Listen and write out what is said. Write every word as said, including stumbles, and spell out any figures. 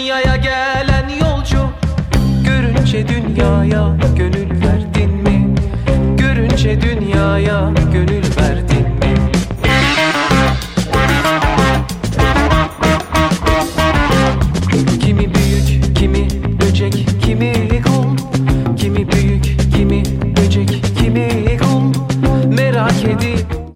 dünyaya gelen yolcu, görünce dünyaya gönül verdin mi? Görünce dünyaya gönül